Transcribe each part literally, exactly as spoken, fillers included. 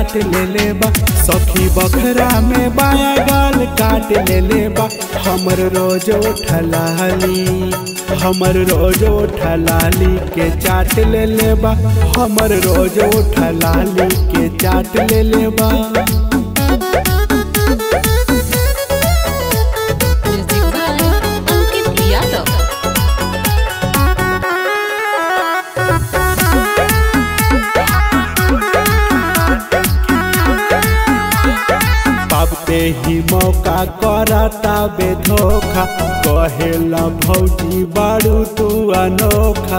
चाट ले ले बा। सखी बखरा में बाया गाल काट ले ले बा। हमर रोज उठलाली हमर रोज उठलाली के चाट ले ले बा। हमर रोज उठलाली के चाट ले ले बा। पाबते ही मौका करता बे धोखा, कहेला भौजी बारू तू अनोखा।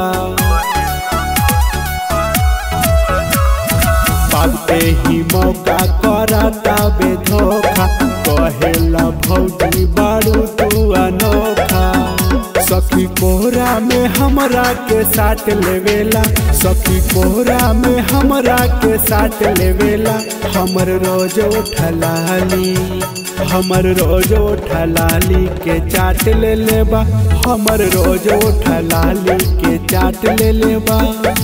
पाबते ही मौका करता बे धोखा, कहेला भौजी बारू तू अनोखा। सखी कोहरा में हमरा के साथ लेवेला, सखी कोहरा में हमरा के साथ लेवेला। हमर रोज उठलाली हमर रोज उठलाली के चाट ले ले बा। हमर रोज उठलाली के चाट ले ले बा।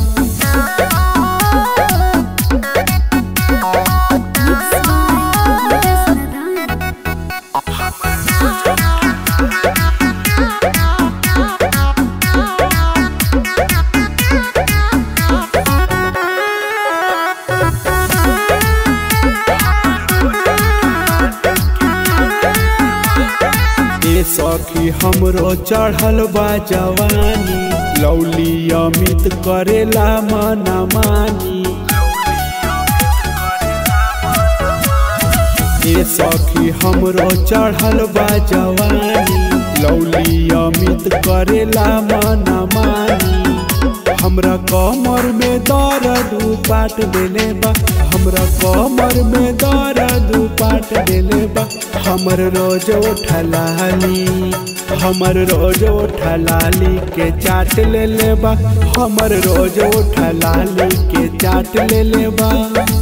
सखी हमरो चढ़ल बा जवानी, लौली अमित करेला मना मानी। ए सखी हमरो चढ़ल बा जवानी, लौली अमित करेला मना मानी। हमरा कमर में दर्द पाट देले बा, हमरा कमर में दर्द पाट देले बा। हमर रोज उठलाली हमर रोज उठलाली के चाट ले ले बा। हमर रोज उठलाली के चाट ले ले बा।